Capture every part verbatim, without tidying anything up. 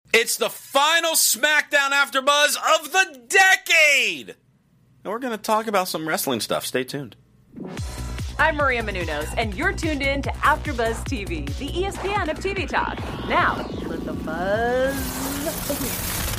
It's the final SmackDown AfterBuzz of the decade! And we're going to talk about some wrestling stuff. Stay tuned. I'm Maria Menounos, and you're tuned in to AfterBuzz T V, the E S P N of T V talk. Now, let the buzz begin.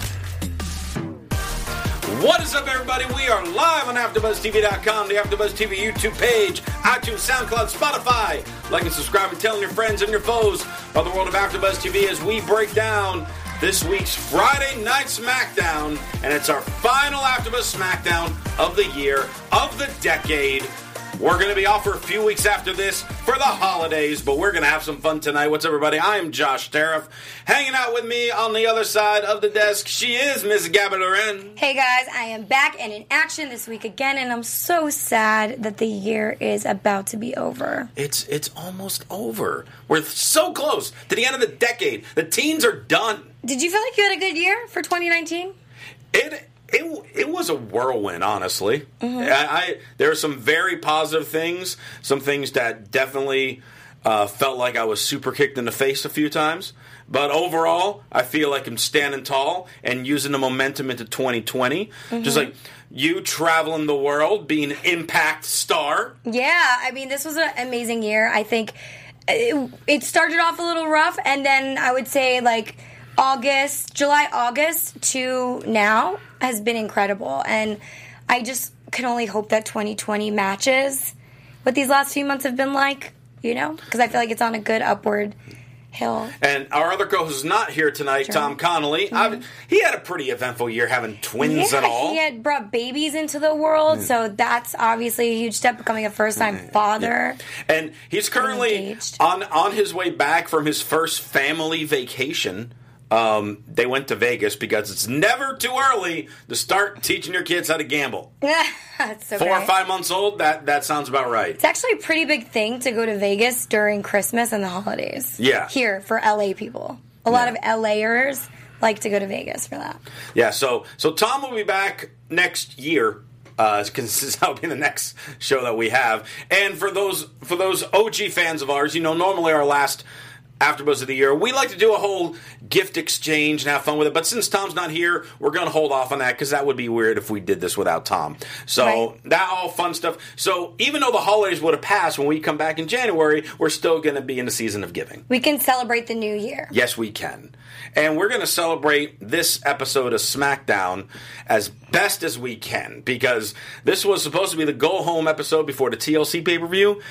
What is up, everybody? We are live on AfterBuzz T V dot com, the AfterBuzz T V YouTube page, iTunes, SoundCloud, Spotify. Like and subscribe and telling your friends and your foes about the world of AfterBuzz T V as we break down this week's Friday Night SmackDown, and it's our final AfterBuzz SmackDown of the year, of the decade. We're going to be off for a few weeks after this for the holidays, but we're going to have some fun tonight. What's up, everybody? I am Josh Tariff. Hanging out with me on the other side of the desk, she is Miss Gabby Loren. Hey, guys. I am back and in action this week again, and I'm so sad that the year is about to be over. It's it's almost over. We're so close to the end of the decade. The teens are done. Did you feel like you had a good year for twenty nineteen? It... It it was a whirlwind, honestly. Mm-hmm. I, I there are some very positive things, some things that definitely uh, felt like I was super kicked in the face a few times. But overall, I feel like I'm standing tall and using the momentum into twenty twenty. Mm-hmm. Just like you traveling the world, being an Impact star. Yeah, I mean, this was an amazing year. I think it, it started off a little rough, and then I would say, like, August, July, August to now has been incredible. And I just can only hope that twenty twenty matches what these last few months have been like, you know? Because I feel like it's on a good upward hill. And our other co-host is not here tonight, sure. Tom Connolly. Mm-hmm. He had a pretty eventful year, having twins yeah, and all. He had brought babies into the world, mm. so that's obviously a huge step, becoming a first-time mm. father. Yeah. And he's currently on, on his way back from his first family vacation. Um, they went to Vegas because it's never too early to start teaching your kids how to gamble. That's so Four great. or five months old, that, that sounds about right. It's actually a pretty big thing to go to Vegas during Christmas and the holidays. Yeah. Here, for L A people. A lot yeah. of LAers like to go to Vegas for that. Yeah, so so Tom will be back next year. Uh, because that'll be the next show that we have. And for those for those O G fans of ours, you know, normally our last AfterBuzz of the year, we like to do a whole gift exchange and have fun with it. But since Tom's not here, we're going to hold off on that because that would be weird if we did this without Tom. So right. that all fun stuff. So even though the holidays would have passed when we come back in January, we're still going to be in the season of giving. We can celebrate the new year. Yes, we can. And we're going to celebrate this episode of SmackDown as best as we can because this was supposed to be the go-home episode before the T L C pay-per-view.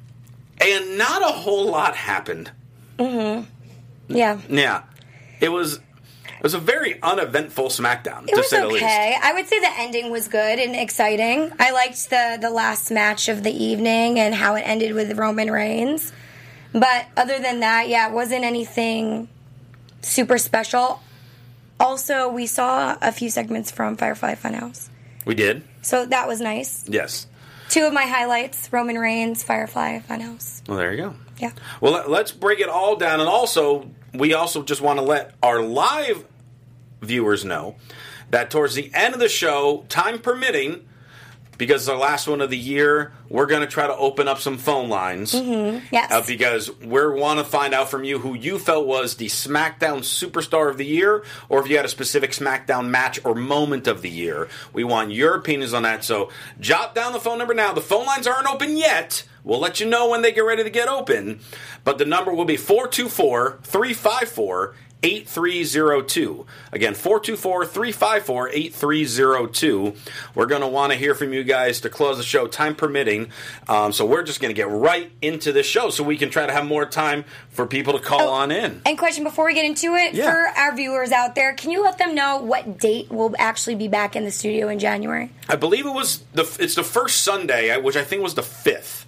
And not a whole lot happened. Mm-hmm. Yeah. Yeah. It was it was a very uneventful SmackDown, it to was say the okay. least. I would say the ending was good and exciting. I liked the, the last match of the evening and how it ended with Roman Reigns. But other than that, yeah, it wasn't anything super special. Also, we saw a few segments from Firefly Funhouse. We did. So that was nice. Yes. Two of my highlights, Roman Reigns, Firefly Funhouse. Well, there you go. Yeah. Well, let's break it all down. And also, we also just want to let our live viewers know that towards the end of the show, time permitting, because it's our last one of the year, we're going to try to open up some phone lines. Mm-hmm. Yes. Uh, because we want to find out from you who you felt was the SmackDown Superstar of the Year, or if you had a specific SmackDown match or moment of the year. We want your opinions on that. So jot down the phone number now. The phone lines aren't open yet. We'll let you know when they get ready to get open. But the number will be four two four, three five four, eight three zero two. Again, four two four, three five four, eight three zero two. We're going to want to hear from you guys to close the show, time permitting. Um, so we're just going to get right into the show so we can try to have more time for people to call oh, on in. And question before we get into it, yeah. for our viewers out there, can you let them know what date we'll actually be back in the studio in January? I believe it was the it's the first Sunday, which I think was the fifth.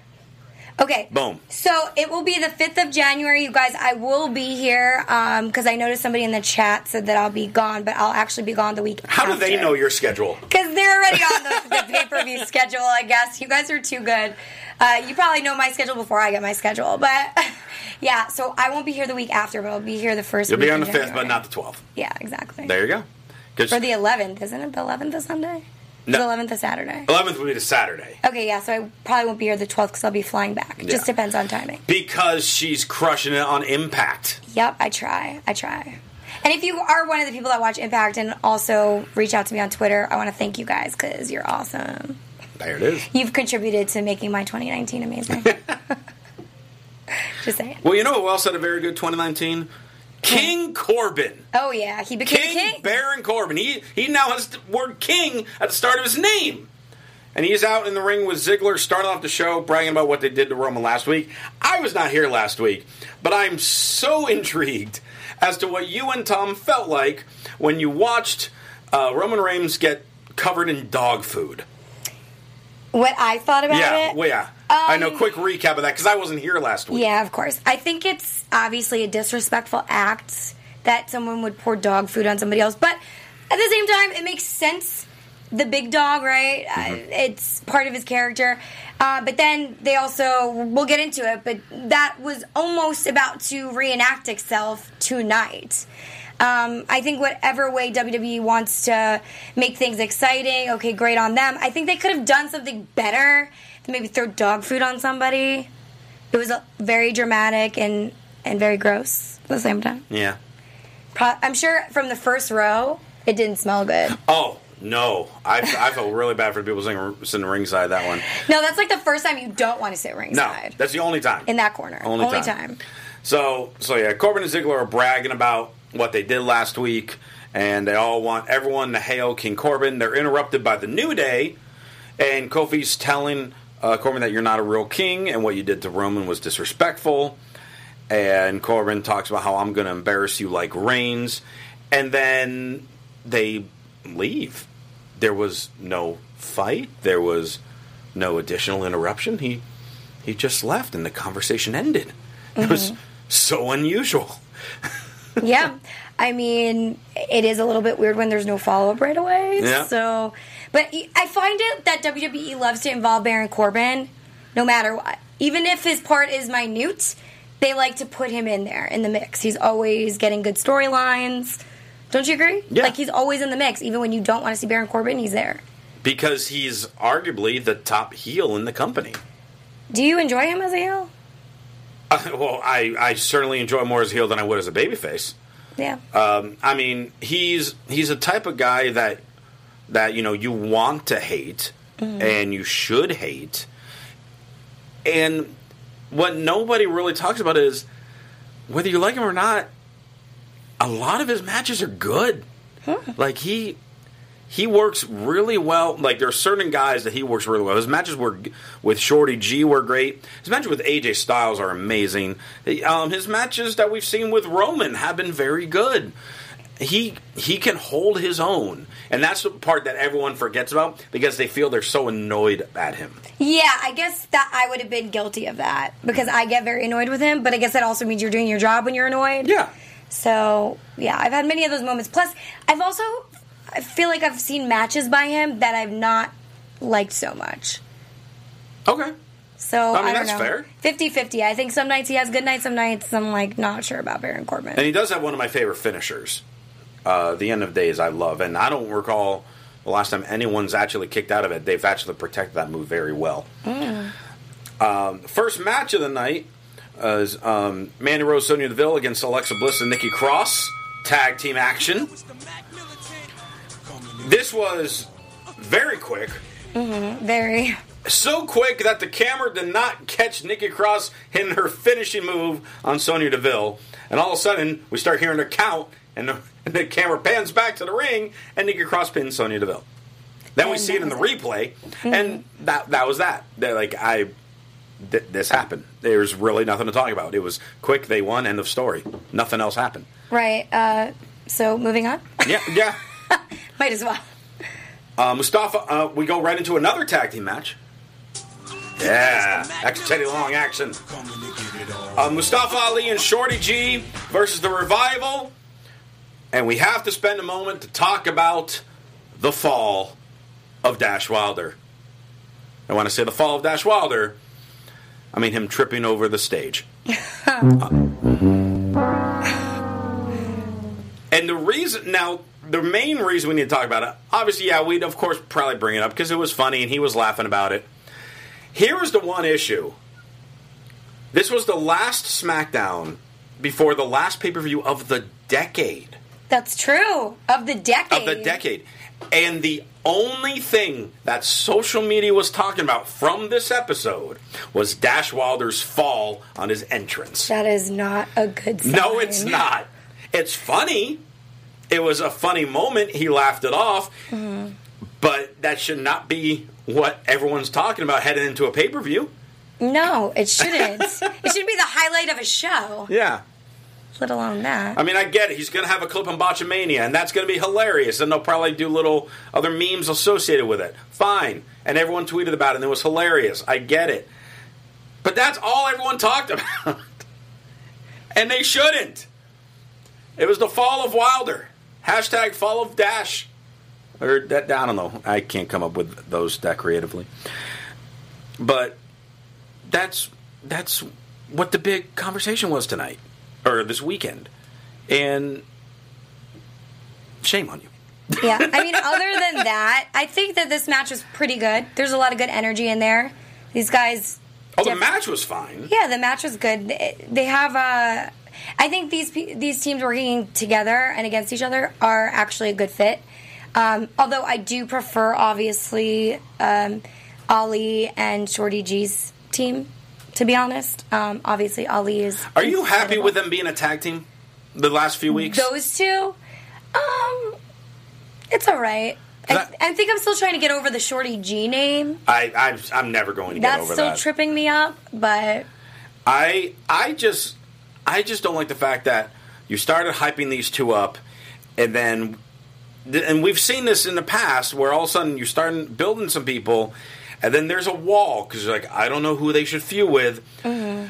Okay. Boom. So it will be the fifth of January. You guys, I will be here because um, I noticed somebody in the chat said that I'll be gone, but I'll actually be gone the week How after. do they know your schedule? Because they're already on the, the pay-per-view schedule, I guess. You guys are too good. Uh, you probably know my schedule before I get my schedule. But, yeah, so I won't be here the week after, but I'll be here the first You'll week be on the January. fifth, but not the twelfth. Yeah, exactly. There you go. For the eleventh. Isn't it the eleventh of Sunday? No. The eleventh is Saturday. eleventh will be the Saturday. Okay, yeah, so I probably won't be here the twelfth because I'll be flying back. It yeah. just depends on timing. Because she's crushing it on Impact. Yep, I try. I try. And if you are one of the people that watch Impact and also reach out to me on Twitter, I want to thank you guys because you're awesome. There it is. You've contributed to making my twenty nineteen amazing. Just saying. Well, you know who else had a very good twenty nineteen? King Corbin. Oh, yeah. He became King, king. Baron Corbin. He, he now has the word king at the start of his name. And he's out in the ring with Ziggler, starting off the show, bragging about what they did to Roman last week. I was not here last week, but I'm so intrigued as to what you and Tom felt like when you watched uh, Roman Reigns get covered in dog food. What I thought about yeah, it? Well, yeah. Um, I know, quick recap of that, because I wasn't here last week. Yeah, of course. I think it's obviously a disrespectful act that someone would pour dog food on somebody else. But at the same time, it makes sense. The big dog, right? Mm-hmm. Uh, it's part of his character. Uh, but then they also, we'll get into it, but that was almost about to reenact itself tonight. Um, I think whatever way W W E wants to make things exciting, okay, great on them. I think they could have done something better than maybe throw dog food on somebody. It was uh, very dramatic and, and very gross at the same time. Yeah. Pro- I'm sure from the first row, it didn't smell good. Oh, no. I, I felt really bad for the people sitting, sitting ringside that one. No, that's like the first time you don't want to sit ringside. No, that's the only time. In that corner. Only, only time. time. So, so yeah, Corbin and Ziggler are bragging about what they did last week, and they all want everyone to hail King Corbin. They're interrupted by the New Day, and Kofi's telling uh, Corbin that you're not a real king, and what you did to Roman was disrespectful. And Corbin talks about how I'm going to embarrass you like Reigns, and then they leave. There was no fight. There was no additional interruption. He he just left, and the conversation ended. Mm-hmm. It was so unusual. Yeah. I mean, it is a little bit weird when there's no follow-up right away. Yeah. So, but I find it that W W E loves to involve Baron Corbin no matter what. Even if his part is minute, they like to put him in there in the mix. He's always getting good storylines. Don't you agree? Yeah. Like, he's always in the mix. Even when you don't want to see Baron Corbin, he's there. Because he's arguably the top heel in the company. Do you enjoy him as a heel? Uh, well, I, I certainly enjoy more as a heel than I would as a babyface. Yeah. Um, I mean, he's he's a type of guy that that you know you want to hate mm-hmm. and you should hate. And what nobody really talks about is whether you like him or not. A lot of his matches are good. Huh. Like he. He works really well. Like, there are certain guys that he works really well. His matches were with Shorty G were great. His matches with A J Styles are amazing. Um, his matches that we've seen with Roman have been very good. He he can hold his own. And that's the part that everyone forgets about because they feel they're so annoyed at him. Yeah, I guess that I would have been guilty of that because I get very annoyed with him. But I guess that also means you're doing your job when you're annoyed. Yeah. So, yeah, I've had many of those moments. Plus, I've also... I feel like I've seen matches by him that I've not liked so much. Okay. So, I mean, I don't that's know. fair. fifty-fifty. I think some nights he has good nights, some nights I'm, like, not sure about Baron Corbin. And he does have one of my favorite finishers. Uh, the End of Days I love. And I don't recall the last time anyone's actually kicked out of it. They've actually protected that move very well. Mm. Um, first match of the night is um, Mandy Rose, Sonya Deville against Alexa Bliss and Nikki Cross. Tag team action. This was very quick. Mm-hmm, very. So quick that the camera did not catch Nikki Cross hitting her finishing move on Sonya Deville. And all of a sudden, we start hearing her count, and the, and the camera pans back to the ring, and Nikki Cross pins Sonya Deville. Then and we see it in the it. replay, mm-hmm. and that that was that. They're like, I, th- this happened. There's really nothing to talk about. It was quick, they won, end of story. Nothing else happened. Right. Uh, so, moving on? Yeah, yeah. Might as well. Uh, Mustafa, uh, we go right into another tag team match. Yeah, extra Teddy Long action. Uh, Mustafa Ali and Shorty G versus the Revival. And we have to spend a moment to talk about the fall of Dash Wilder. And when I say the fall of Dash Wilder, I mean him tripping over the stage. uh, and the reason, now... The main reason we need to talk about it, obviously, yeah, we'd, of course, probably bring it up because it was funny and he was laughing about it. Here is the one issue. This was the last SmackDown before the last pay-per-view of the decade. That's true. Of the decade. Of the decade. And the only thing that social media was talking about from this episode was Dash Wilder's fall on his entrance. That is not a good sign. No, it's not. It's funny. It was a funny moment. He laughed it off. Mm-hmm. But that should not be what everyone's talking about heading into a pay-per-view. No, it shouldn't. It should be the highlight of a show. Yeah. Let alone that. I mean, I get it. He's going to have a clip on Botchamania, and that's going to be hilarious. And they'll probably do little other memes associated with it. Fine. And everyone tweeted about it, and it was hilarious. I get it. But that's all everyone talked about. And they shouldn't. It was the fall of Wilder. Hashtag fall of Dash. Or, that, I don't know. I can't come up with those that creatively. But that's that's what the big conversation was tonight. Or this weekend. And shame on you. Yeah, I mean, other than that, I think that this match was pretty good. There's a lot of good energy in there. These guys... Oh, diff- the match was fine. Yeah, the match was good. They have a... I think these these teams working together and against each other are actually a good fit. Um, although I do prefer, obviously, um, Ali and Shorty G's team. To be honest, um, obviously Ali is. Are you happy with them being a tag team the last few weeks? Those two, um, it's all right. I, I, I think I'm still trying to get over the Shorty G name. I, I I'm never going to That's get over that. that. That's still tripping me up, but I I just I just don't like the fact that you started hyping these two up, and then and we've seen this in the past where all of a sudden you're starting building some people. And then there's a wall, because you're like, I don't know who they should feud with. Mm-hmm.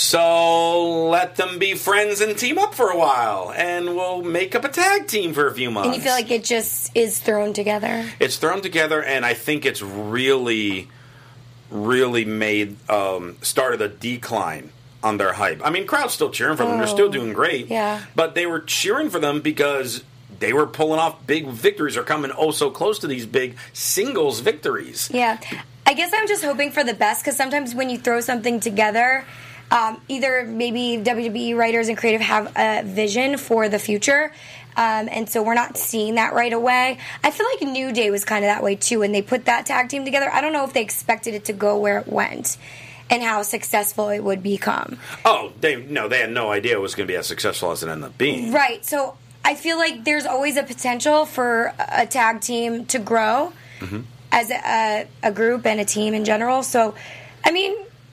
So let them be friends and team up for a while. And we'll make up a tag team for a few months. And you feel like it just is thrown together? It's thrown together, and I think it's really, really made, um, started a decline on their hype. I mean, crowd's still cheering for them. Oh, they're still doing great. Yeah. But they were cheering for them because they were pulling off big victories or coming oh so close to these big singles victories. Yeah. I guess I'm just hoping for the best, because sometimes when you throw something together, um, either maybe W W E writers and creative have a vision for the future, um, and so we're not seeing that right away. I feel like New Day was kind of that way too when they put that tag team together. I don't know if they expected it to go where it went and how successful it would become. Oh, they no, they had no idea it was going to be as successful as it ended up being. Right, so I feel like there's always a potential for a tag team to grow. Mm-hmm. As a, a group and a team in general. So, I mean,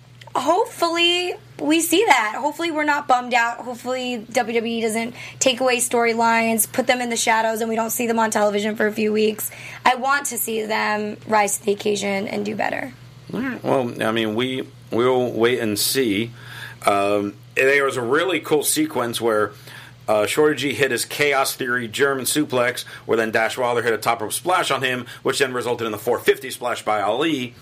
hopefully we see that. Hopefully we're not bummed out. Hopefully W W E doesn't take away storylines, put them in the shadows, and we don't see them on television for a few weeks. I want to see them rise to the occasion and do better. All right. Well, I mean, we, we'll wait and see. Um, there was a really cool sequence where Uh, Shorty G hit his Chaos Theory German suplex, where then Dash Wilder hit a top rope splash on him, which then resulted in the four fifty splash by Ali.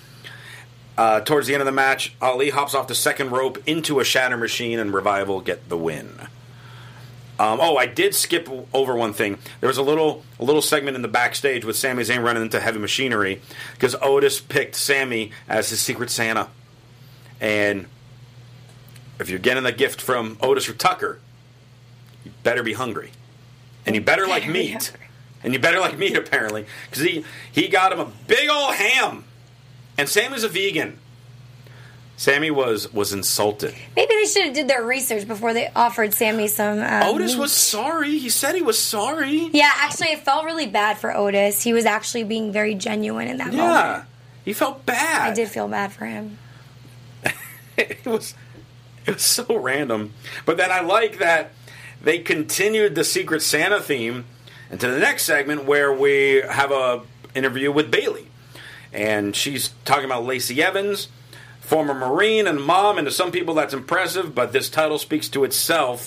Uh, towards the end of the match, Ali hops off the second rope into a Shatter Machine, and Revival get the win. Um, oh, I did skip over one thing. There was a little a little segment in the backstage with Sami Zayn running into Heavy Machinery, because Otis picked Sami as his Secret Santa. And if you're getting a gift from Otis or Tucker, you better be hungry. And you better like meat. And you better like meat, apparently. Because he, he got him a big old ham. And Sammy's a vegan. Sami was, was insulted. Maybe they should have did their research before they offered Sami some uh, Otis meat. was sorry. He said he was sorry. Yeah, actually, it felt really bad for Otis. He was actually being very genuine in that yeah, moment. Yeah, he felt bad. I did feel bad for him. it was It was so random. But then I like that they continued the Secret Santa theme into the next segment, where we have a interview with Bayley. And she's talking about Lacey Evans, former Marine and mom, and to some people that's impressive, but this title speaks to itself.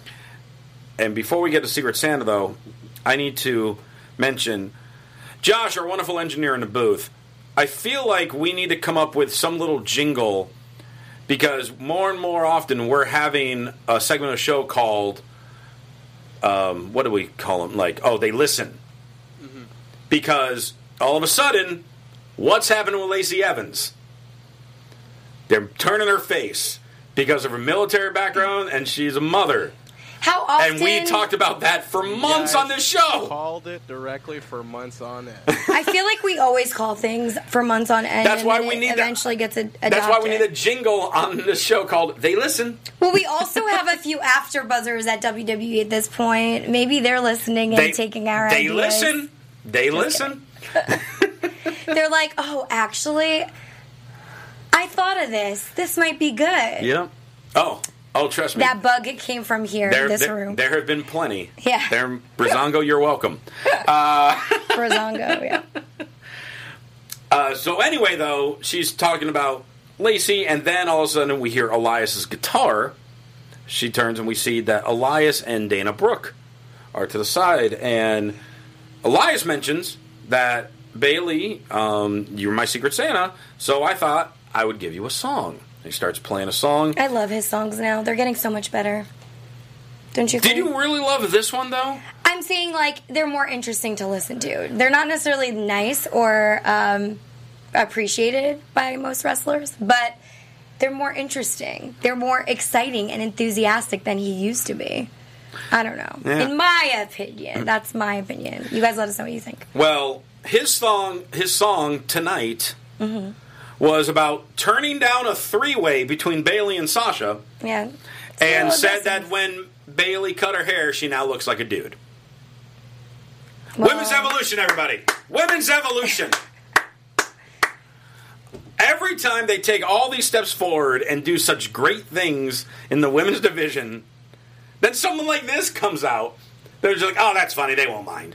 And before we get to Secret Santa, though, I need to mention Josh, our wonderful engineer in the booth. I feel like we need to come up with some little jingle, because more and more often we're having a segment of the show called, um, what do we call them? Like, oh, they listen. Mm-hmm. Because all of a sudden, what's happening with Lacey Evans? They're turning her face because of her military background, and she's a mother. How often? And we talked about that for months on this show. Called it directly for months on end. I feel like we always call things for months on end. That's and why then we it need eventually that. gets ad- adopted. That's why we need a jingle on this show called "They Listen." Well, we also have a few after buzzers at W W E at this point. Maybe they're listening and They, taking our they ideas. listen. They Just listen. They're like, oh, actually, I thought of this. This might be good. Yeah. Oh. Oh, trust me. That bug it came from here there, in this there, room. there have been plenty. Yeah. There, Brazongo, you're welcome. Uh, Brazongo, yeah. uh, so anyway, though, she's talking about Lacey, and then all of a sudden we hear Elias's guitar. She turns and we see that Elias and Dana Brooke are to the side, and Elias mentions that Bayley, um, you're my Secret Santa, so I thought I would give you a song. He starts playing a song. I love his songs now. They're getting so much better. Don't you Did think? you really love this one, though? I'm saying, like, they're more interesting to listen to. They're not necessarily nice or um, appreciated by most wrestlers, but they're more interesting. They're more exciting and enthusiastic than he used to be. I don't know. Yeah. In my opinion. That's my opinion. You guys let us know what you think. Well, his song, his song tonight Mm-hmm. was about turning down a three-way between Bayley and Sasha, Yeah. It's a and little said aggressive. that when Bayley cut her hair, she now looks like a dude. Well, Women's Evolution, everybody. Women's Evolution. Every time they take all these steps forward and do such great things in the women's division, then someone like this comes out. They're just like, oh, that's funny. They won't mind.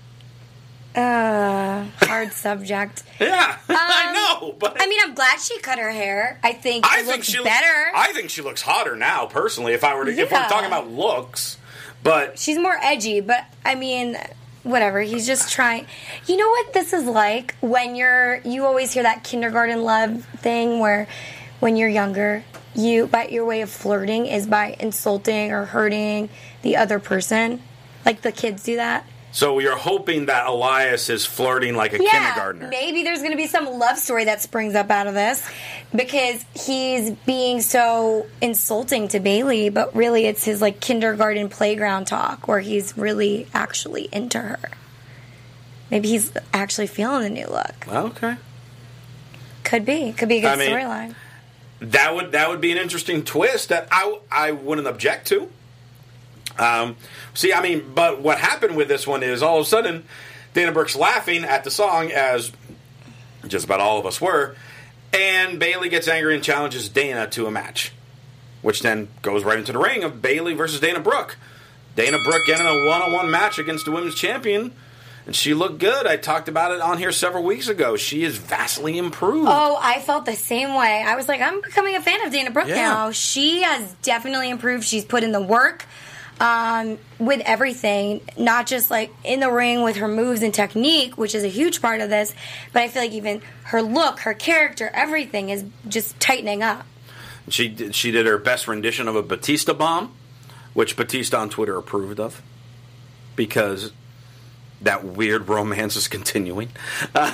Uh, hard subject. Yeah, I Um, know. But I mean, I'm glad she cut her hair. I think I it think looks she better. I think she looks hotter now, personally. If I were to, if we're Yeah. talking about looks, but She's more edgy, but I mean, whatever. He's just trying. You know what this is like when you're. You always hear that kindergarten love thing where, when you're younger, you but your way of flirting is by insulting or hurting the other person. Like the kids do that. so you're hoping that Elias is flirting like a Yeah, kindergartner. maybe there's going to be some love story that springs up out of this because he's being so insulting to Bayley, but really it's his like kindergarten playground talk where he's really actually into her. Maybe he's actually feeling the new look. Okay, Could be. Could be a good I mean- storyline. that would that would be an interesting twist that I I wouldn't object to. Um, see, I mean, but what happened with this one is all of a sudden Dana Brooke's laughing at the song, as just about all of us were, and Bayley gets angry and challenges Dana to a match, which then goes right into the ring of Bayley versus Dana Brooke. Dana Brooke getting a one-on-one match against the women's champion, and she looked good. I talked about it on here several weeks ago. She is vastly improved. Oh, I felt the same way. I was like, I'm becoming a fan of Dana Brooke Yeah. now. She has definitely improved. She's put in the work um, with everything, not just like in the ring with her moves and technique, which is a huge part of this, but I feel like even her look, her character, everything is just tightening up. She did, she did her best rendition of a Batista bomb, which Batista on Twitter approved of, because that weird romance is continuing. Uh,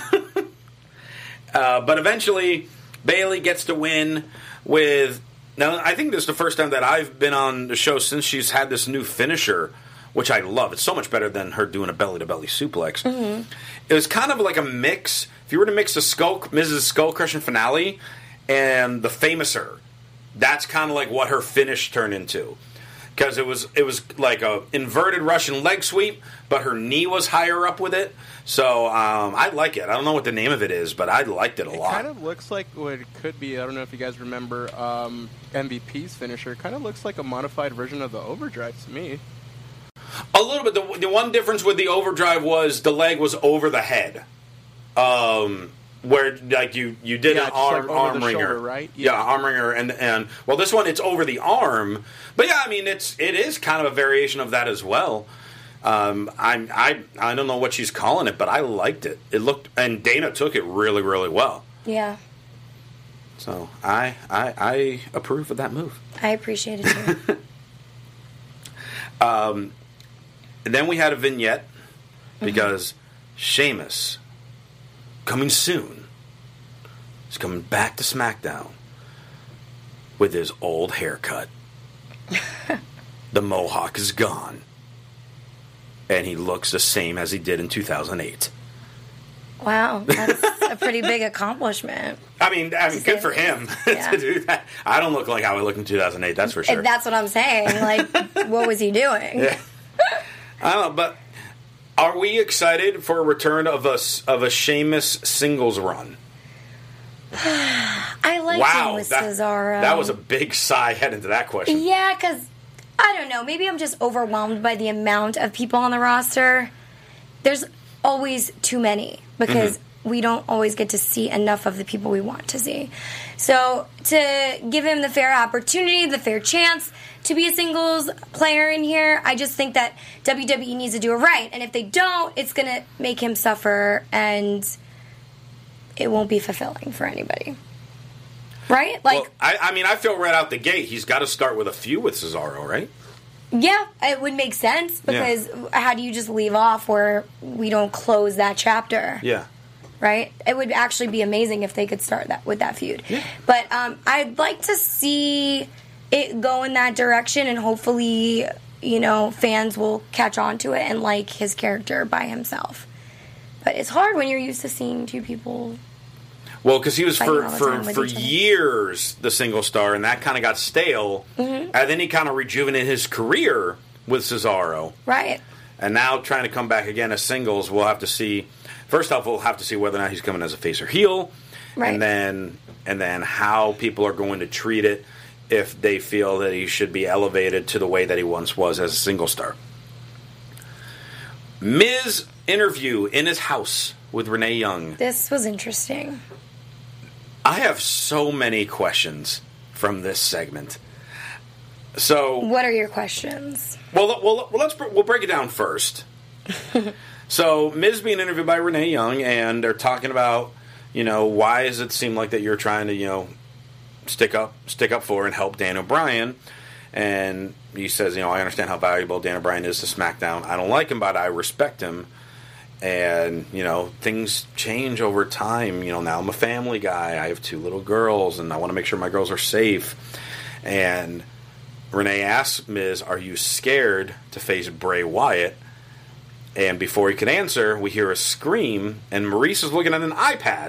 uh, but eventually, Bayley gets to win with... Now, I think this is the first time that I've been on the show since she's had this new finisher, which I love. It's so much better than her doing a belly-to-belly suplex. Mm-hmm. It was kind of like a mix. If you were to mix the Skull, Missus Skull Crushing finale and the Famouser, that's kind of like what her finish turned into. Because it was it was like a inverted Russian leg sweep, but her knee was higher up with it. So um, I like it. I don't know what the name of it is, but I liked it a It lot. kind of looks like what it could be. I don't know if you guys remember um, M V P's finisher. It kind of looks like a modified version of the Overdrive to me. A little bit. The, the one difference with the Overdrive was the leg was over the head. Um, where like you, you did Yeah, an just arm like over arm the ringer, shoulder, right? Yeah, Yeah. arm ringer, and and well, this one it's over the arm. But yeah, I mean it's it is kind of a variation of that as well. Um, I'm I I don't know what she's calling it, but I liked it. It looked and Dana took it really really well. Yeah, So I I, I approve of that move. I appreciate it too. And then we had a vignette because Sheamus, coming soon, is coming back to SmackDown with his old haircut. the mohawk is gone. And he looks the same as he did in two thousand eight. Wow, that's a pretty big accomplishment. I mean, I mean, good for him Yeah. to do that. I don't look like how I looked in two thousand eight, that's for sure. And that's what I'm saying. Like, what was he doing? Yeah. I don't know, but are we excited for a return of a, of a Sheamus singles run? I like Wow, him with that, Cesaro. that was a big sigh heading to that question. Yeah, because, I don't know, maybe I'm just overwhelmed by the amount of people on the roster. There's always too many, because mm-hmm. we don't always get to see enough of the people we want to see. So, to give him the fair opportunity, the fair chance to be a singles player in here, I just think that W W E needs to do it right. And if they don't, it's going to make him suffer, and it won't be fulfilling for anybody. Right? Like, well, I, I mean, I feel right out the gate, he's got to start with a feud with Cesaro, right? Yeah, it would make sense, because yeah. how do you just leave off where we don't close that chapter? Yeah. Right? It would actually be amazing if they could start that with that feud. Yeah. But um, I'd like to see it go in that direction, and hopefully, you know, fans will catch on to it and like his character by himself. But it's hard when you're used to seeing two people. Well, because he was for for, for each other. years the single star, and that kind of got stale. Mm-hmm. And then he kind of rejuvenated his career with Cesaro. Right. And now trying to come back again as singles, we'll have to see. First off, we'll have to see whether or not he's coming as a face or heel, right. and then and then how people are going to treat it if they feel that he should be elevated to the way that he once was as a single star. Miz interview in his house with Renee Young. This was interesting. I have so many questions from this segment. So, what are your questions? Well, well, well let's we'll break it down first. So, Miz being interviewed by Renee Young, and they're talking about, you know, why does it seem like that you're trying to, you know, stick up, stick up for and help Dan O'Brien? And he says, you know, I understand how valuable Dan O'Brien is to SmackDown. I don't like him, but I respect him. And, you know, things change over time. You know, now I'm a family guy. I have two little girls, and I want to make sure my girls are safe. And Renee asks Miz, are you scared to face Bray Wyatt? And before he could answer, we hear a scream, and Maurice is looking at an iPad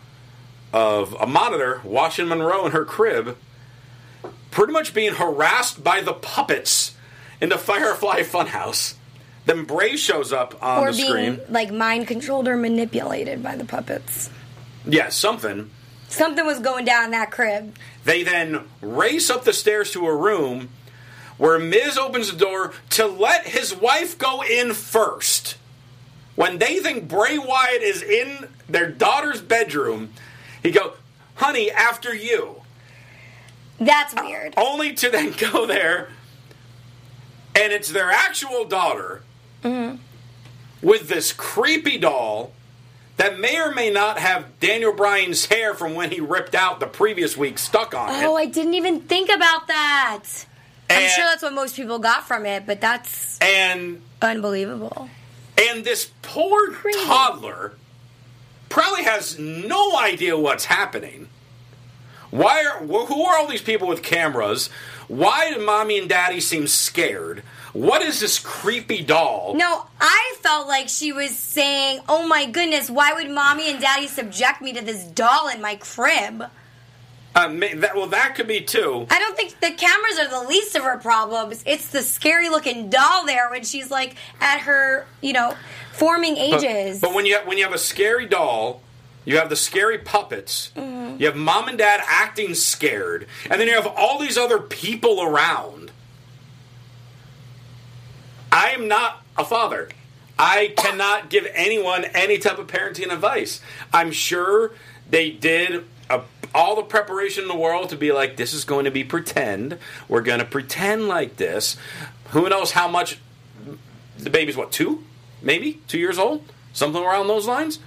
of a monitor watching Monroe in her crib, pretty much being harassed by the puppets in the Firefly Funhouse. Then Bray shows up on or the being, screen. Like, mind-controlled or manipulated by the puppets. Yeah, something. Something was going down in that crib. They then race up the stairs to a room where Miz opens the door to let his wife go in first. When they think Bray Wyatt is in their daughter's bedroom, he goes, honey, after you. That's weird. Only to then go there, and it's their actual daughter mm-hmm. with this creepy doll that may or may not have Daniel Bryan's hair from when he ripped out the previous week stuck on it. Oh, I didn't even think about that. And, I'm sure that's what most people got from it, but that's and unbelievable. And this poor Creepy. toddler probably has no idea what's happening. Why are who are all these people with cameras? Why do mommy and daddy seem scared? What is this creepy doll? No, I felt like she was saying, oh my goodness, why would mommy and daddy subject me to this doll in my crib? Uh, that, well, that could be too. I don't think the cameras are the least of her problems. It's the scary looking doll there when she's like at her, you know, forming ages. But, but when you have, when you have a scary doll, you have the scary puppets. Mm-hmm. You have mom and dad acting scared, and then you have all these other people around. I am not a father. I cannot give anyone any type of parenting advice. I'm sure they did a, all the preparation in the world to be like, this is going to be pretend. We're going to pretend like this. Who knows how much... The baby's, what, two? Maybe? Two years old? Something around those lines?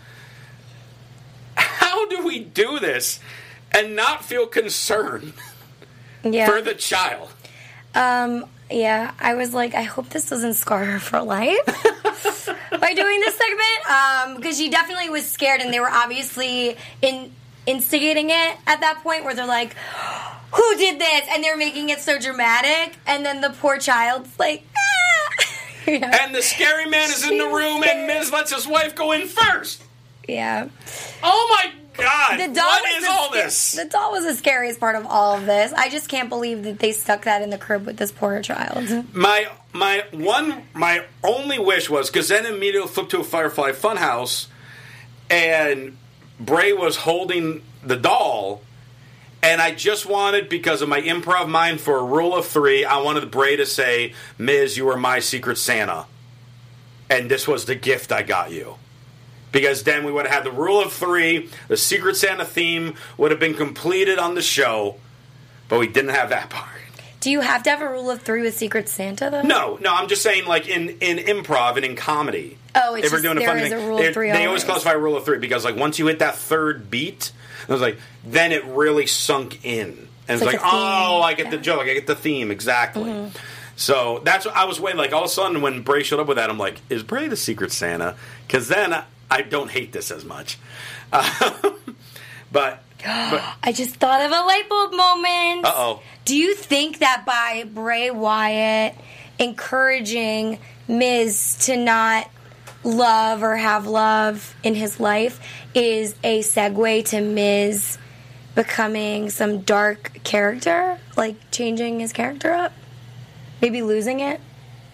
How do we do this and not feel concerned yeah. for the child? Um... Yeah, I was like, I hope this doesn't scar her for life by doing this segment. Um, because she definitely was scared, and they were obviously in, instigating it at that point where they're like, who did this? And they're making it so dramatic. And then the poor child's like, ah. You know? And the scary man is in the room, and Miz lets his wife go in first. Yeah. Oh my God! The doll what was is the all sca- this? The doll was the scariest part of all of this. I just can't believe that they stuck that in the crib with this poor child. My my one my only wish was because then immediately flipped to a Firefly Funhouse, and Bray was holding the doll, and I just wanted, because of my improv mind, for a rule of three, I wanted Bray to say, "Miz, you are my Secret Santa, and this was the gift I got you." Because then we would have had the rule of three, the Secret Santa theme would have been completed on the show, but we didn't have that part. Do you have to have a rule of three with Secret Santa, though? No, no, I'm just saying, like, in, in improv and in comedy. Oh, it's if we're just, doing a there funny is a thing, rule they, of three They always. always classify a rule of three, because, like, once you hit that third beat, I was like, then it really sunk in. And it's, It's like like, a theme. oh, I get the Yeah. joke, I get the theme, exactly. Mm-hmm. So that's what I was waiting, like, all of a sudden when Bray showed up with that, I'm like, is Bray the Secret Santa? Because then I, I don't hate this as much. Uh, but, but I just thought of a light bulb moment. Uh-oh. Do you think that by Bray Wyatt encouraging Miz to not love or have love in his life is a segue to Miz becoming some dark character? Like changing his character up? Maybe losing it?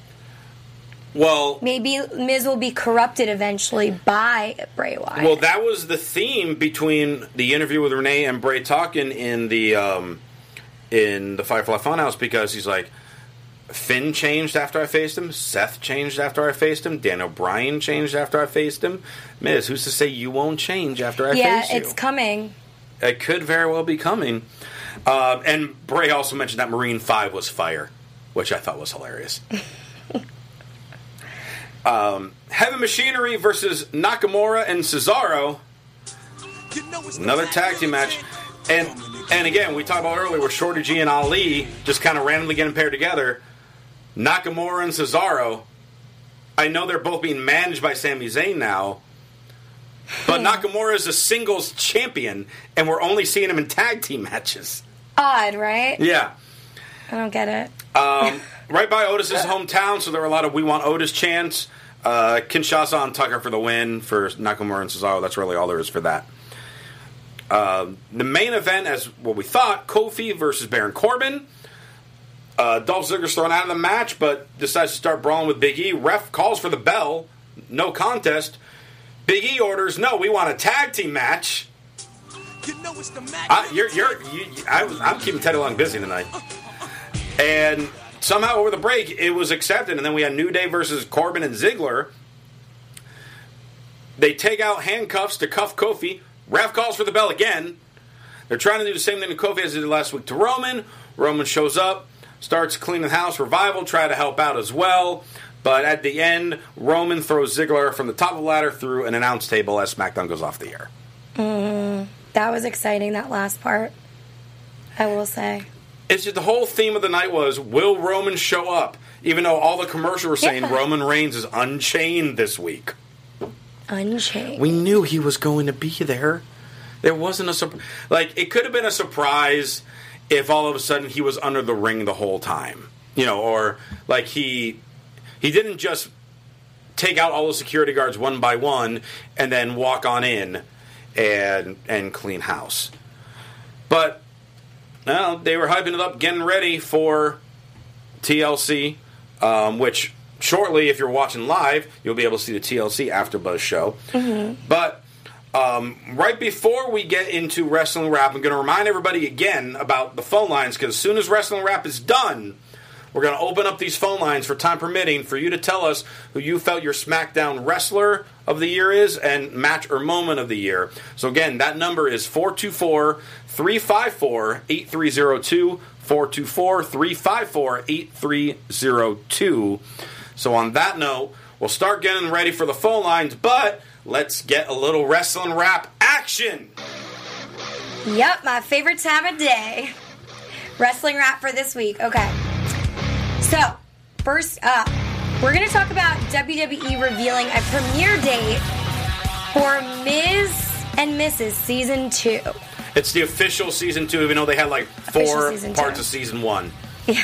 well... Maybe Miz will be corrupted eventually by Bray Wyatt. Well, that was the theme between the interview with Renee and Bray talking in the um, in the Firefly Funhouse, because he's like, Finn changed after I faced him, Seth changed after I faced him, Daniel Bryan changed after I faced him. Miz, who's to say you won't change after I yeah, face you? it's coming. It could very well be coming. Uh, and Bray also mentioned that Marine five was fire, which I thought was hilarious. um, Heavy Machinery versus Nakamura and Cesaro. Another tag team match. And and again, we talked about earlier with Shorty G and Ali just kind of randomly getting paired together. Nakamura and Cesaro. I know they're both being managed by Sami Zayn now, but Nakamura is a singles champion, and we're only seeing him in tag team matches. Odd, right? Yeah. I don't get it. Um, right by Otis's hometown, so there were a lot of "We Want Otis" chants. Uh, Kinshasa and Tucker for the win for Nakamura and Cesaro. That's really all there is for that. Uh, the main event, as what we thought, Kofi versus Baron Corbin. Uh, Dolph Ziggler's thrown out of the match, but decides to start brawling with Big E. Ref calls for the bell. No contest. Big E orders, no, we want a tag team match. You know it's the match. I, you're, you're, you, I was, I'm keeping Teddy Long busy tonight. And somehow over the break, it was accepted. And then we had New Day versus Corbin and Ziggler. They take out handcuffs to cuff Kofi. Ref calls for the bell again. They're trying to do the same thing to Kofi as they did last week to Roman. Roman shows up, starts cleaning the house. Revival try to help out as well. But at the end, Roman throws Ziggler from the top of the ladder through an announce table as SmackDown goes off the air. Mm, that was exciting, that last part. I will say. It's just the whole theme of the night was, will Roman show up? Even though all the commercials were saying Yeah. Roman Reigns is unchained this week. Unchained. We knew he was going to be there. There wasn't a surprise. Like, it could have been a surprise if all of a sudden he was under the ring the whole time. You know, or like he he didn't just take out all the security guards one by one and then walk on in and and clean house. But well, they were hyping it up, getting ready for T L C, um, which shortly, if you're watching live, you'll be able to see the T L C AfterBuzz show. Mm-hmm. But um, right before we get into Wrestling Wrap, I'm going to remind everybody again about the phone lines, because as soon as Wrestling Wrap is done, we're going to open up these phone lines for time permitting for you to tell us who you felt your SmackDown Wrestler of the Year is and Match or Moment of the Year. So again, that number is four two four, three five four, eight three zero two, four two four, three five four, eight three zero two. So on that note, we'll start getting ready for the phone lines, but let's get a little Wrestling Wrap action. Yep, my favorite time of day. Wrestling Wrap for this week. Okay. So, first up, we're going to talk about W W E revealing a premiere date for Miz and Missus Season two. It's the official season two, even though they had like four Official season parts two. of season one. Yeah.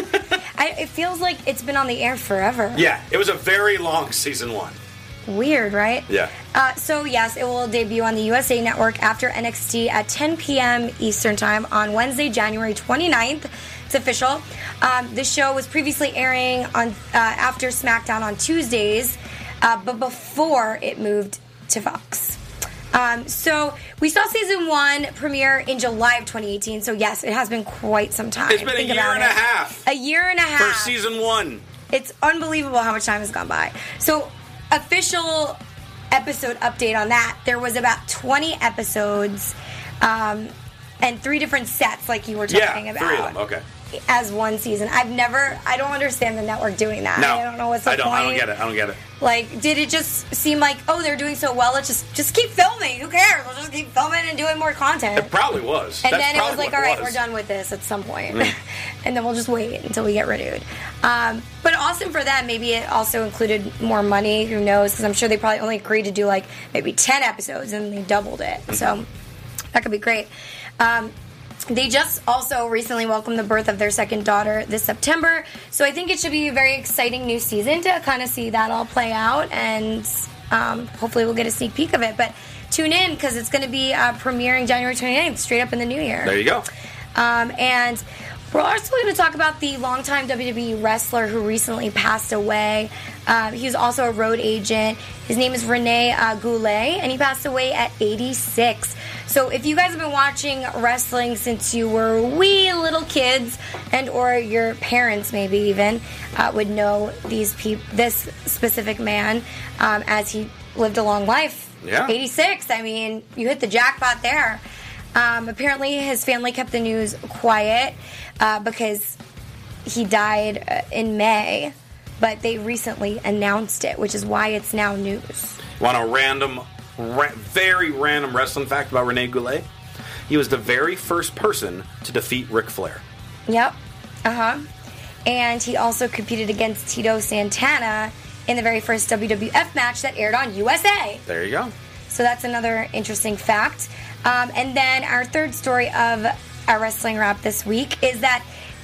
I, it feels like it's been on the air forever. Yeah, it was a very long season one. Weird, right? Yeah. Uh, so, yes, it will debut on the U S A Network after N X T at ten p.m. Eastern Time on Wednesday, January twenty-ninth. It's official. Um, the show was previously airing on uh, after SmackDown on Tuesdays, uh, but before it moved to Fox. Um, so, we saw season one premiere in July of twenty eighteen. So, yes, it has been quite some time. It's been Think a year about and it. a half. A year and a half. For season one. It's unbelievable how much time has gone by. So, official episode update on that. There was about twenty episodes um, and three different sets, like you were talking Yeah, about. three of them. Okay. As one season. I've never, I don't understand the network doing that. No, I don't know what's the I don't. point. I don't get it. I don't get it. Like, did it just seem like, oh, they're doing so well, let's just just keep filming. Who cares? Let's just keep filming and doing more content. It probably was. And That's then it was probably like, what all right, was. we're done with this at some point. And then we'll just wait until we get renewed. Um, but awesome for them. Maybe it also included more money. Who knows? Because I'm sure they probably only agreed to do like maybe ten episodes and they doubled it. So that could be great. Um, they just also recently welcomed the birth of their second daughter this September. So I think it should be a very exciting new season to kind of see that all play out. And um, hopefully we'll get a sneak peek of it. But tune in because it's going to be uh, premiering January twenty-ninth, straight up in the new year. There you go. Um, and we're also going to talk about the longtime W W E wrestler who recently passed away. Um, he was also a road agent. His name is Rene uh, Goulet, and he passed away at eighty-six. So if you guys have been watching wrestling since you were wee little kids, and or your parents maybe even, uh, would know these peop- this specific man um, as he lived a long life. Yeah. eighty-six, I mean, you hit the jackpot there. Um, apparently, his family kept the news quiet uh, because he died uh, in May, but they recently announced it, which is why it's now news. Want a random, ra- very random wrestling fact about Rene Goulet? He was the very first person to defeat Ric Flair. Yep. Uh huh. And he also competed against Tito Santana in the very first W W F match that aired on U S A. There you go. So that's another interesting fact. Um, and then our third story of our wrestling wrap this week is that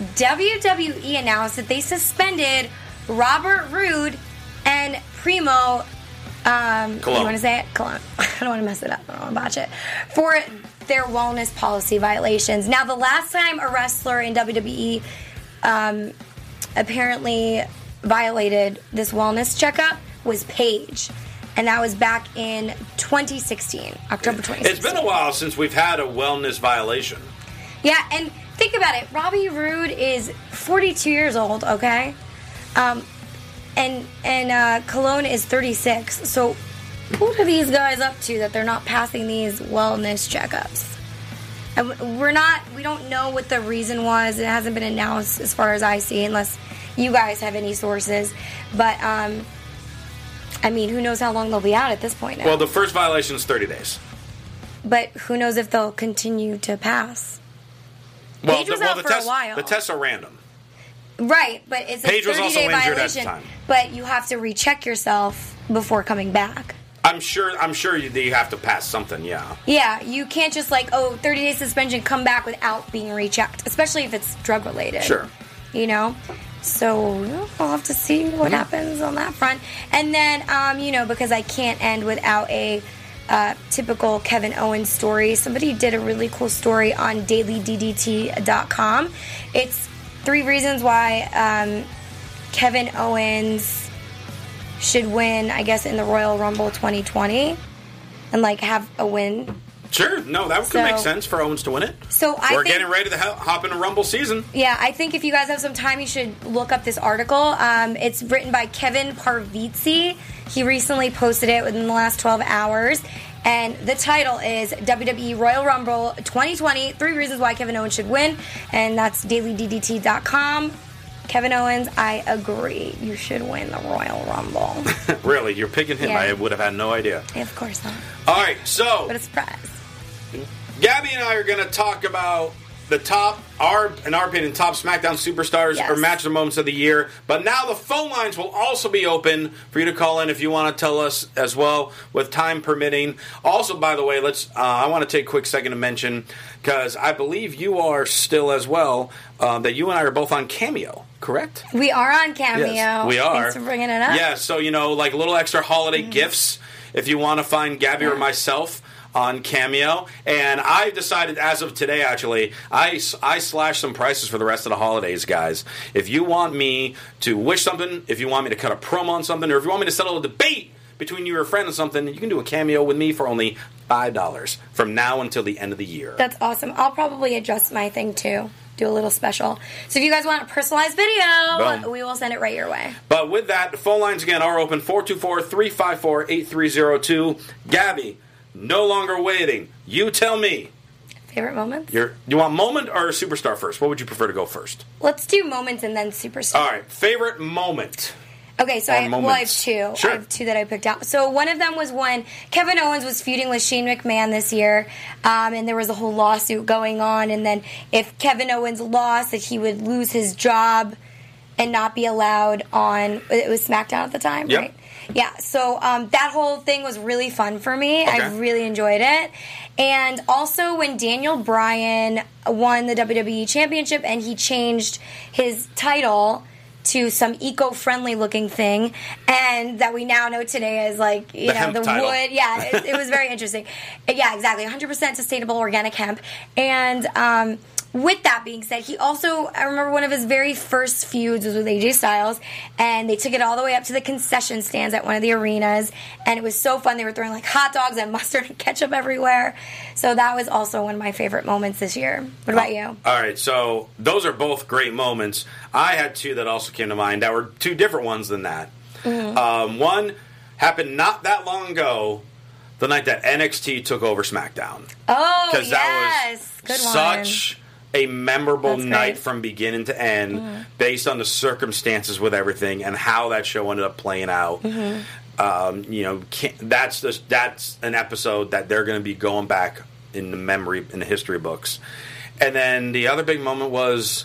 W W E announced that they suspended Robert Roode and Primo. Um, Cologne. You want to say it? Cologne. I don't want to mess it up. I don't want to botch it. For their wellness policy violations. Now, the last time a wrestler in W W E um, apparently violated this wellness checkup was Paige. And that was back in twenty sixteen, October twenty sixteen. It's been a while since we've had a wellness violation. Yeah, and think about it. Robbie Roode is forty-two years old, okay? Um, and and uh, Cologne is thirty-six. So what are these guys up to that they're not passing these wellness checkups? And we're not, we don't know what the reason was. It hasn't been announced as far as I see, unless you guys have any sources. But, um... I mean, who knows how long they'll be out at this point now. Well, the first violation is thirty days. But who knows if they'll continue to pass. Well, Paige was the, well, out the for tests, a while. The tests are random. Right, but it's a Paige was also thirty-day injured at the violation. time. But you have to recheck yourself before coming back. I'm sure. I'm sure you, you have to pass something. Yeah. Yeah, you can't just like, oh, thirty-day suspension, come back without being rechecked, especially if it's drug-related. Sure. You know? So we'll have to see what happens on that front. And then, um, you know, because I can't end without a uh, typical Kevin Owens story, somebody did a really cool story on daily d d t dot com. It's three reasons why um, Kevin Owens should win, I guess, in the Royal Rumble twenty twenty and, like, have a win. Sure. No, that could So- make sense for Owens to win it. So I We're think, getting ready to hop hop into Rumble season. Yeah, I think if you guys have some time, you should look up this article. Um, it's written by Kevin Parvizzi. He recently posted it within the last twelve hours. And the title is W W E Royal Rumble twenty twenty, Three Reasons Why Kevin Owens Should Win. And that's daily d d t dot com. Kevin Owens, I agree. You should win the Royal Rumble. Really, you're picking him. Yeah. I would have had no idea. Of course not. All right, so But a surprise. Gabby and I are going to talk about the top, our in our opinion, top SmackDown superstars Yes. or matches or moments of the year. But now the phone lines will also be open for you to call in if you want to tell us as well, with time permitting. Also, by the way, let's. Uh, I want to take a quick second to mention, because I believe you are still as well, uh, that you and I are both on Cameo, correct? We are on Cameo. Yes, we are. Thanks for bringing it up. Yeah, so, you know, like little extra holiday Mm-hmm. gifts if you want to find Gabby or myself on Cameo. And I've decided, as of today, actually, I, I slashed some prices for the rest of the holidays, guys. If you want me to wish something, if you want me to cut a promo on something, or if you want me to settle a debate between you or a friend on something, you can do a Cameo with me for only five dollars from now until the end of the year. That's awesome. I'll probably adjust my thing too. Do a little special. So if you guys want a personalized video, Boom. we will send it right your way. But with that, the phone lines again are open, four two four, three five four, eight three zero two. Gabby, no longer waiting. You tell me. Favorite moments? You're, you want moment or superstar first? What would you prefer to go first? Let's do moments and then superstar. All right, favorite moment. Okay, so Or I, well, I have moments. two. Sure. I have two that I picked out. So one of them was when Kevin Owens was feuding with Shane McMahon this year, um, and there was a whole lawsuit going on. And then if Kevin Owens lost, that he would lose his job and not be allowed on. It was SmackDown at the time, Yep. right? Yeah. So um, that whole thing was really fun for me. I Okay. really enjoyed it. And also when Daniel Bryan won the W W E Championship and he changed his title to some eco-friendly looking thing, and that we now know today as like you The know hemp the title. wood. Yeah, it, it was very interesting. Yeah, exactly, one hundred percent sustainable organic hemp. And um, with that being said, he also, I remember one of his very first feuds was with A J Styles, and they took it all the way up to the concession stands at one of the arenas, and it was so fun. They were throwing like hot dogs and mustard and ketchup everywhere. So that was also one of my favorite moments this year. What about you? All right, so those are both great moments. I had two that also came to mind that were two different ones than that. Mm-hmm. Um, one happened not that long ago, the night that N X T took over SmackDown. Oh, Because yes. that was Good one. such a memorable That's night great. from beginning to end, based on the circumstances with everything and how that show ended up playing out. Mm-hmm. Um, you know, can't, that's the, that's an episode that they're going to be going back in the memory in the history books. And then the other big moment was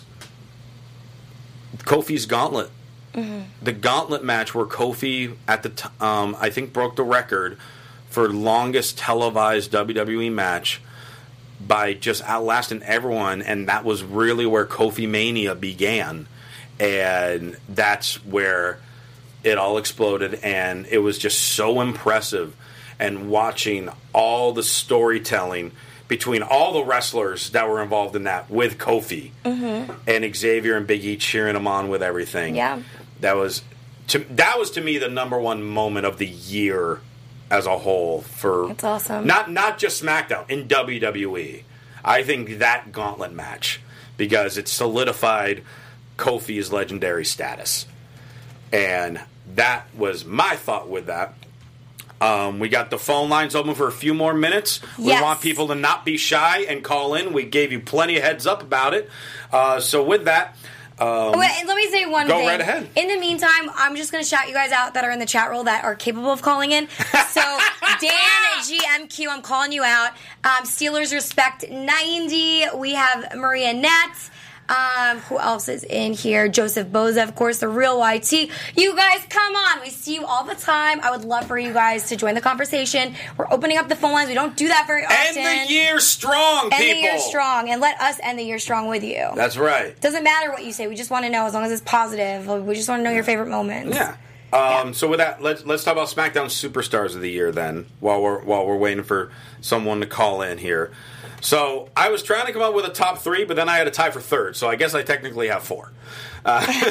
Kofi's Gauntlet. Mm-hmm. The Gauntlet match where Kofi at the t- um, I think broke the record for longest televised W W E match by just outlasting everyone, and that was really where Kofi Mania began, and that's where it all exploded, and it was just so impressive. And watching all the storytelling between all the wrestlers that were involved in that with Kofi Mm-hmm. and Xavier and Big E cheering him on with everything. Yeah. That was to that was to me the number one moment of the year as a whole for That's awesome. Not not just SmackDown, in W W E. I think that Gauntlet match, because it solidified Kofi's legendary status. And that was my thought with that. Um, we got the phone lines open for a few more minutes. We Yes. want people to not be shy and call in. We gave you plenty of heads up about it. Uh, so with that, um, Wait, and let me say one Go thing. right ahead. In the meantime, I'm just going to shout you guys out that are in the chat roll that are capable of calling in. So, Dan at G M Q, I'm calling you out. Um, Steelers Respect ninety. We have Maria Nett. Um, who else is in here? Joseph Boza, of course, the real Y T. You guys, come on. We see you all the time. I would love for you guys to join the conversation. We're opening up the phone lines. We don't do that very often. end the year strong, End people. the year strong. And let us end the year strong with you. That's right. Doesn't matter what you say. We just want to know, as long as it's positive. We just want to know your favorite moments. Yeah. Um, So with that, let's let's talk about SmackDown Superstars of the Year then. While we're while we're waiting for someone to call in here. So I was trying to come up with a top three, but then I had a tie for third. So I guess I technically have four. Uh,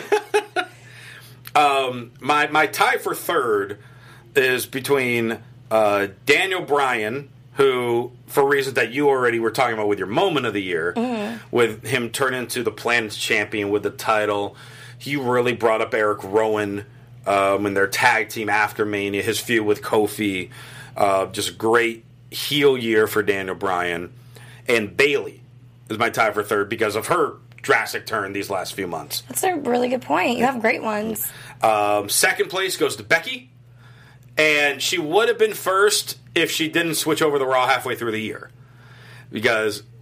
um, my my tie for third is between uh, Daniel Bryan, who, for reasons that you already were talking about with your moment of the year, Mm-hmm. with him turning into the Planet's champion with the title. He really brought up Eric Rowan um, in their tag team after Mania, his feud with Kofi. Uh, just a great heel year for Daniel Bryan. And Bayley is my tie for third because of her drastic turn these last few months. That's a really good point. You have great ones. Um, second place goes to Becky. And she would have been first if she didn't switch over the Raw halfway through the year. Because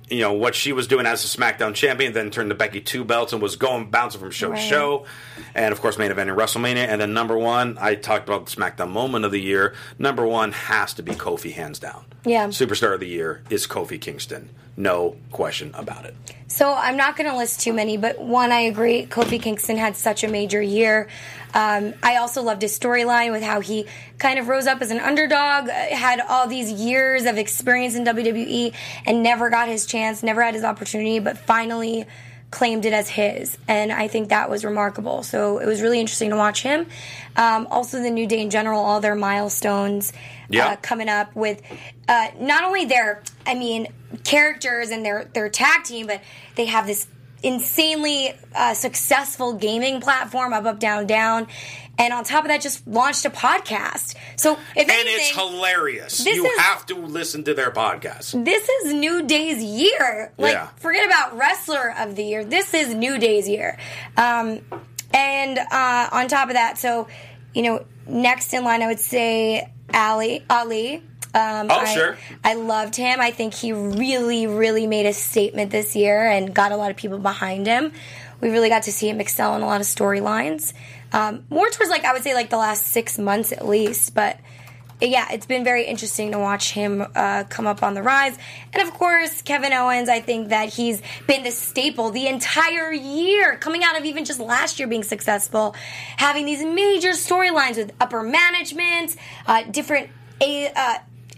you know, what she was doing as a SmackDown champion, then turned to Becky two belts and was going bouncing from show Right. to show. And, of course, main event in WrestleMania. And then number one, I talked about the SmackDown moment of the year. Number one has to be Kofi, hands down. Yeah. Superstar of the year is Kofi Kingston. No question about it. So I'm not going to list too many, but one, I agree. Kofi Kingston had such a major year. Um, I also loved his storyline with how he kind of rose up as an underdog, uh, had all these years of experience in W W E, and never got his chance, never had his opportunity, but finally claimed it as his. And I think that was remarkable. So it was really interesting to watch him. Um, also, the New Day in general, all their milestones Yeah. uh, coming up with uh, not only their, I mean, characters and their, their tag team, but they have this insanely uh, successful gaming platform, Up, Up, Down, Down. And on top of that, just launched a podcast. So, if And anything, it's hilarious. this You is- have to listen to their podcast. this is New Day's year. Like, Yeah. forget about Wrestler of the Year. This is New Day's year. Um, and uh, on top of that, so, you know, next in line, I would say Ali. Ali. Um, Oh, I, sure. I loved him. I think he really, really made a statement this year and got a lot of people behind him. We really got to see him excel in a lot of storylines. Um, more towards, like, I would say, like, the last six months at least. But, yeah, it's been very interesting to watch him uh, come up on the rise. And, of course, Kevin Owens, I think that he's been the staple the entire year, coming out of even just last year being successful, having these major storylines with upper management, uh, different A... Uh,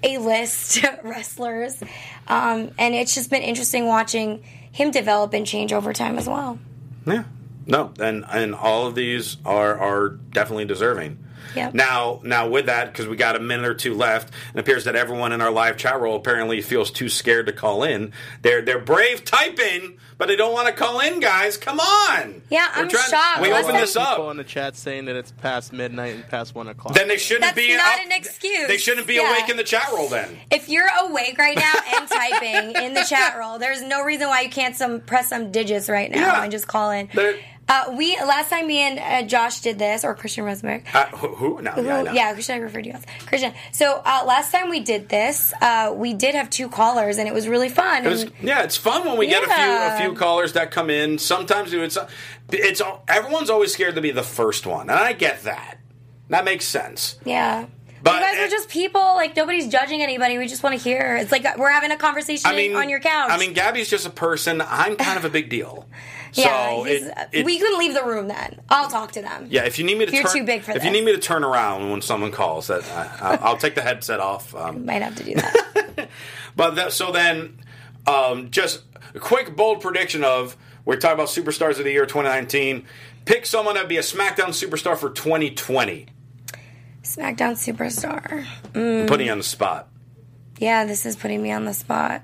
A-list wrestlers. Um, and it's just been interesting watching him develop and change over time as well. Yeah. No, and and all of these are are definitely deserving. Yep. Now, now with that, because we got a minute or two left, it appears that everyone in our live chat roll apparently feels too scared to call in. They're they're brave typing, but they don't want to call in, guys. Come on. Yeah, We're I'm trying- shocked. We Last opened time- this up. People in the chat saying that it's past midnight and past one o'clock. Then they shouldn't That's be not up- an excuse. They shouldn't be Yeah. awake in the chat roll then. If you're awake right now and typing in the chat roll, there's no reason why you can't some press some digits right now Yeah. and just call in. They're- Uh, we last time me and uh, Josh did this, or Christian Rosenberg. Uh, who? who? No, yeah, I know. Yeah, Christian, I referred to you as Christian. So uh, last time we did this, uh, we did have two callers, and it was really fun. It was, And- yeah, it's fun when we get a few Yeah. a few callers that come in. Sometimes it's it's everyone's always scared to be the first one, and I get that. That makes sense. Yeah. But you guys it- are just people. Like, nobody's judging anybody. We just want to hear. It's like we're having a conversation I mean, on your couch. I mean, Gabby's just a person. I'm kind of a big deal. yeah, So he's- it, it, we can leave the room then. I'll talk to them. yeah, if you need me to You're turn, too big for if this. you need me to turn around when someone calls, that I, I'll take the headset off. Um, Might have to do that. But that, so then, um, just a quick bold prediction of we're talking about superstars of the year twenty nineteen. Pick someone that'd be a SmackDown superstar for twenty twenty. SmackDown superstar. I'm putting you on the spot. Yeah, this is putting me on the spot.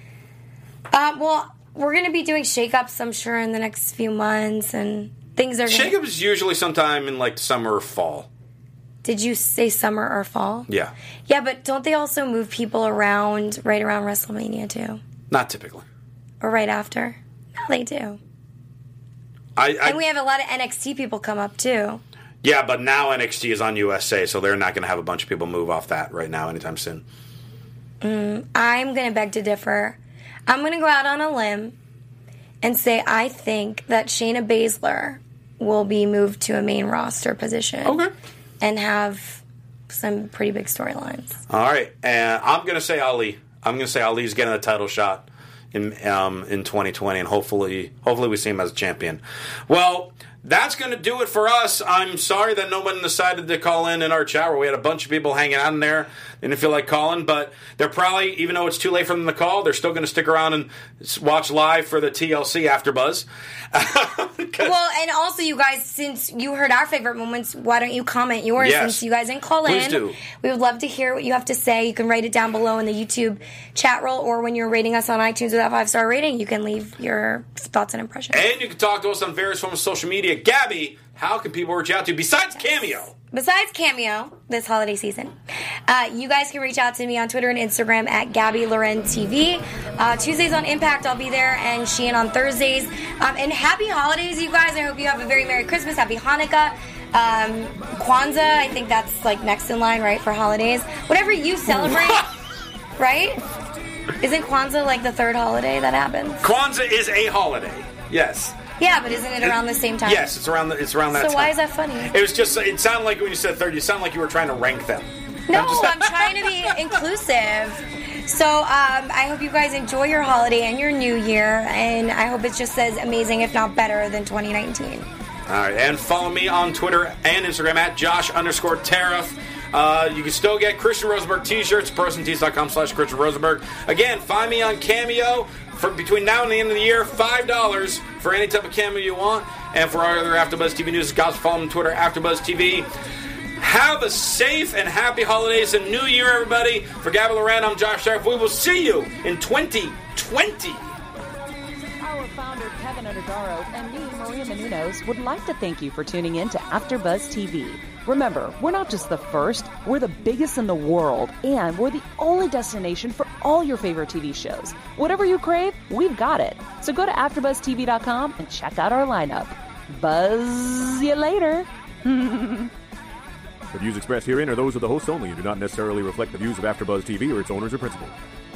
Uh, well, we're going to be doing shakeups, I'm sure, in the next few months, and things are. Gonna... Shakeup is usually sometime in like summer or fall. Did you say summer or fall? Yeah, Yeah, but don't they also move people around right around WrestleMania too, not typically. or right after? No, they do. I, I And we have a lot of N X T people come up too. yeah, but now N X T is on U S A, so they're not going to have a bunch of people move off that right now anytime soon. I'm going to beg to differ. I'm going to go out on a limb and say I think that Shayna Baszler will be moved to a main roster position. Okay. And have some pretty big storylines. All right, and I'm going to say Ali. I'm going to say Ali's getting a title shot in um, in twenty twenty, and hopefully, hopefully we see him as a champion. Well, that's going to do it for us. I'm sorry that no one decided to call in in our chat where we had a bunch of people hanging out in there. They didn't feel like calling, but they're probably, even though it's too late for them to call, they're still going to stick around and s- watch live for the T L C AfterBuzz. Well, and also, you guys, since you heard our favorite moments, why don't you comment yours Yes. since you guys didn't call Please in? do. We would love to hear what you have to say. You can write it down below in the YouTube chat roll, or when you're rating us on iTunes with that five-star rating, you can leave your thoughts and impressions. And you can talk to us on various forms of social media. Gabby, how can people reach out to you besides Cameo? Besides Cameo this holiday season, uh, you guys can reach out to me on Twitter and Instagram at Gabby Loren T V. Uh, Tuesdays on Impact, I'll be there, and Sheehan on Thursdays. Um, and happy holidays, you guys. I hope you have a very Merry Christmas, Happy Hanukkah, um, Kwanzaa. I think that's like next in line, right, for holidays. Whatever you celebrate, right? Isn't Kwanzaa like the third holiday that happens? Kwanzaa is a holiday. Yes. Yeah, but isn't it around the same time? Yes, it's around. The, it's around that. So time. why is that funny? It was just. It sounded like when you said third. You sounded like you were trying to rank them. No, I'm, just, I'm trying to be inclusive. So um, I hope you guys enjoy your holiday and your new year, and I hope it's just as amazing, if not better, than twenty nineteen. All right, and follow me on Twitter and Instagram at Josh underscore Tariff. Uh, you can still get Christian Rosenberg t-shirts, persontees.com slash Christian Rosenberg. Again, find me on Cameo for between now and the end of the year, five dollars for any type of cameo you want. And for our other AfterBuzz T V news, guys, follow me on Twitter, AfterBuzz T V. Have a safe and happy holidays and New Year, everybody. For Gabby Loran, I'm Josh Tariff. We will see you in twenty twenty. Our founder, Kevin Undergaro, and me, Maria Menounos, would like to thank you for tuning in to AfterBuzz T V. Remember, we're not just the first, we're the biggest in the world, and we're the only destination for all your favorite T V shows. Whatever you crave, we've got it. So go to after buzz T V dot com and check out our lineup. Buzz you later. The views expressed herein are those of the host only and do not necessarily reflect the views of AfterBuzz T V or its owners or principals.